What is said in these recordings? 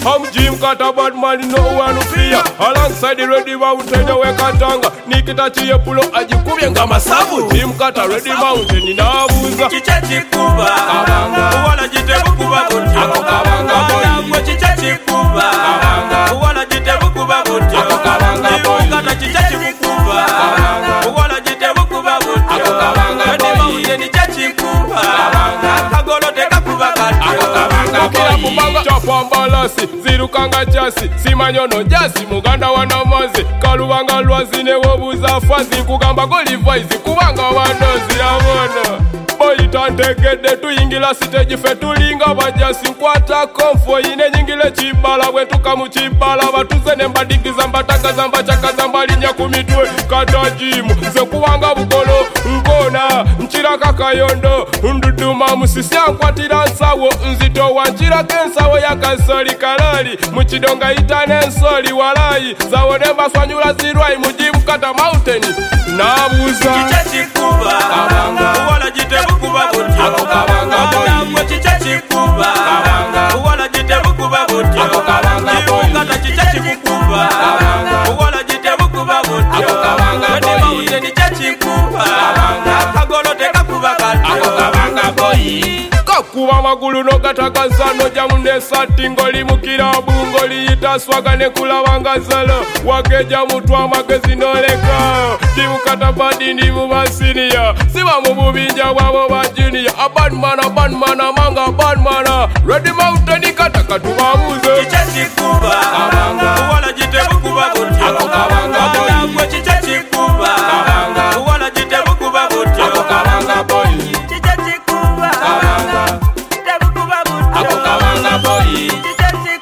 I'm Jim Carter, bad man, no one to fear. Alongside the Ready Mountain, we Katanga. Nikita Chiyepulo, Ajikubye Ngamasabu. Jim Carter, Ready Mountain, in Abuza. Chichachi Kuba, Wala Jitebu Kuba Butio. Chichachi Kuba, Wala Jitebu Kuba Butio. Jimukata Chichachi Kuba, Wala Jitebu Kuba Butio. Ready Mountain, Chichachi Kuba, Kagolo Teka Kuba Butio. Chapa mbalasi, zirukanga chasi, simanyono jasi, muganda wanamazi, kalubanga lwazi ne wobuza fazi, kugamba goli voice, kubanga wandozi yabona. Boyitantegedde tuyingila stage fe tulinga bajasi nkwata konfo ine nyingile chibala bwetuka mu chibala batuze ne mbadigiza mbatagaza mbachakaza mbalinya ku mitwe katajimu ze kubanga bukolo nkona nchira kakayondo nduduma musisya nkwatira nsawo nzito wanchira kensawo yakasoli kalali mu kidonga itane nsoli walayi zawo ne baswanyula zirwai mu Jim Carter Mountain nabuza Chichachi Kuba, Wala Jitebu Kuba Butio. Abanga Chichachi Kuba, Wala Jitebu Kuba Butio. Jimukata Chichachi Kuba, Wala Jitebu Kuba Butio. Ready Mountain Chichachi Kuba, Kagolo Teka Kuba Butio. Kakuba magulu no gatakazano jamune sati ngoli mukira bungoli itaswaga ne kulabanga zalo wageja mutwa amagezi noleka Jim Carter badi ndi mubasiniya siba mu bubinja bwabo ba junior bad man amanga bad man Ready Mountain kataka tubabuze Chichachi Kuba, Wala Jitebu Kuba Butio. Abanga Chichachi Kuba, Wala Jitebu Kuba Butio. Chichachi Kuba, Jitebu Kuba Butio. Chichachi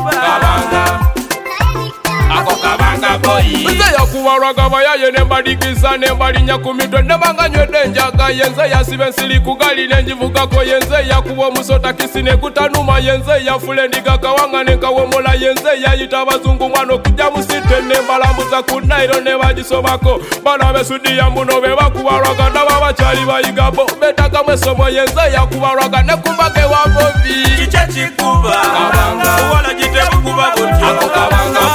Kuba, Nze yakuwaraga bayaye ne mbadigiza ne mbalinya ku mitwe ne banganywedde njaga yenze yasibe nsiri ku gali ne njivugako yenze yakuwa omusota kisi ne kutanuma yenze yafule ndiga kawanga ne kawomola yenze yayita abazungu mwana okujja mu site ne mbalambuza ku Nairo ne bagisobako bana besudiya mbuno be bakuwaraga naba bakyali bayigabo betagamu essomo yenze yakuwaraga ne kumbage wa bobi Chichachi Kuba, Wala Jitebu Kuba Butio.